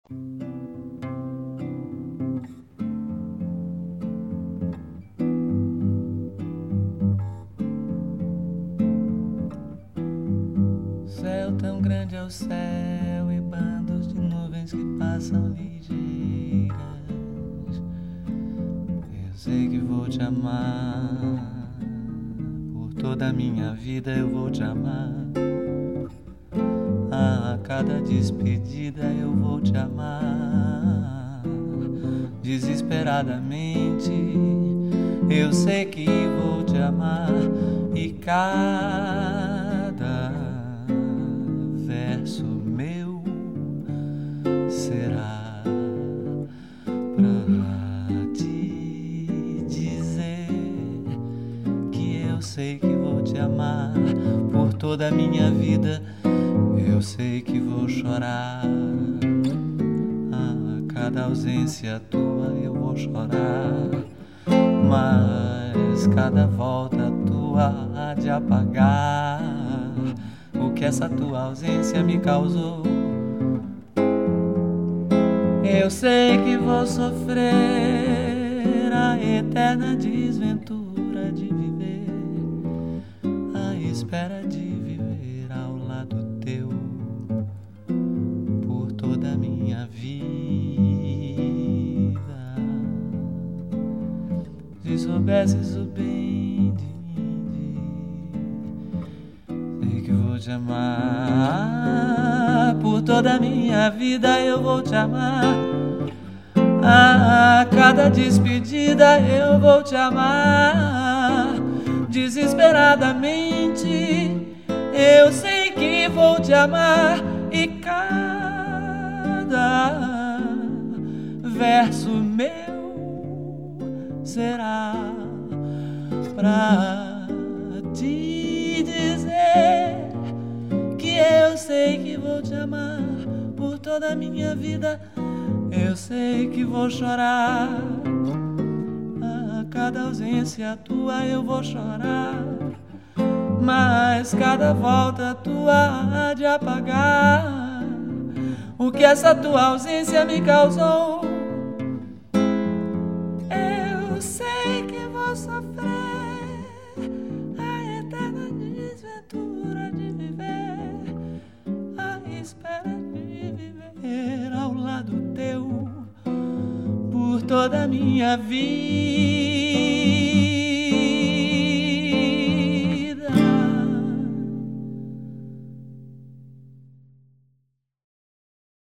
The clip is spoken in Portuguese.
Céu tão grande é o céu e bandos de nuvens que passam ligeiras. Eu sei que vou te amar, por toda a minha vida eu vou te amar. A cada despedida eu vou te amar. Desesperadamente eu sei que vou te amar. E cada verso meu será pra te dizer que eu sei que vou te amar por toda a minha vida. Eu sei que vou chorar, a cada ausência tua eu vou chorar, mas cada volta tua há de apagar o que essa tua ausência me causou. Eu sei que vou sofrer a eterna desventura de viver à espera de viver ao lado teu por toda a minha vida. Se soubesses o bem de mim, sei que vou te amar por toda a minha vida. Eu vou te amar, a cada despedida eu vou te amar. Desesperadamente eu sei que vou te amar. E cada verso meu será pra te dizer que eu sei que vou te amar por toda a minha vida. Eu sei que vou chorar, a cada ausência tua eu vou chorar, mas cada volta tua há de apagar o que essa tua ausência me causou. Eu sei que vou sofrer a eterna desventura de viver à espera de viver ao lado teu por toda a minha vida.